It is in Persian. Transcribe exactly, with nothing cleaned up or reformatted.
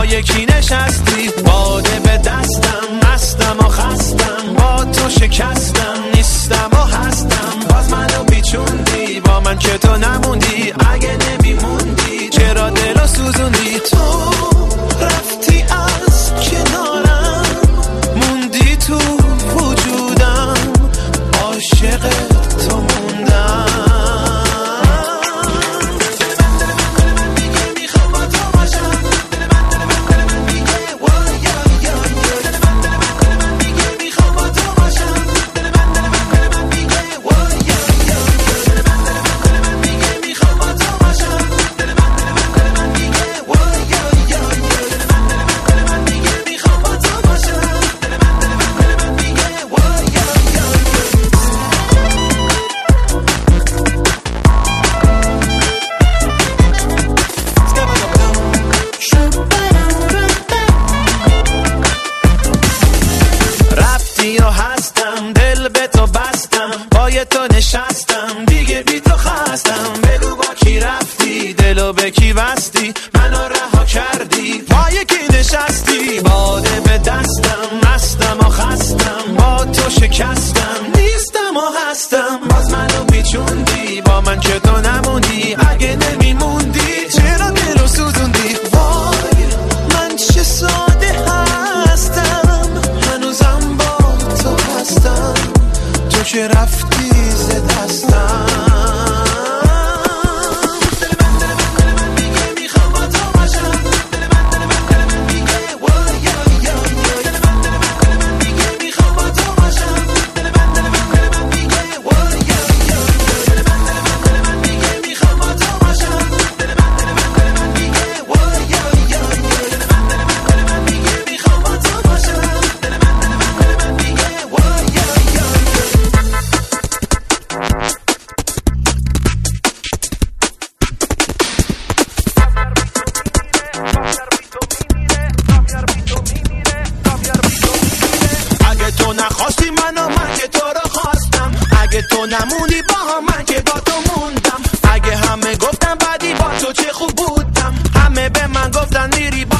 یکی نشستی، باده به دستم، مستم و خستم، با تو شکستم، نیستم و هستم، باز منو بیچوندی، با من که تو نموندی، اگه نمیموندی چرا دلو سوزوندی؟ تو رفتی از کنارم، موندی تو وجودم، عاشق تو موندم. هستم دل به تو بستم، پای تو نشستم، دیگه بی تو خستم، بگو با کی رفتی، دلو به کی بستی، منو رها کردی، پای کی نشستی، باده به دستم، مستم و خستم، با تو شکستم، نیستم و هستم، باز منو بیچوندی، با من که تو نموندی، اگه نمیموندی چرا دلو سوزوندی؟ وای من چه ساده هستم، هنوزم با تو هستم، تو که رفتی ز دستم. تو نخواستی منو، من که تو رو خواستم، اگه تو نموندی با هم، من که با تو موندم، اگه همه گفتن بعدی با تو چه خوب بودم، همه به من گفتن میری با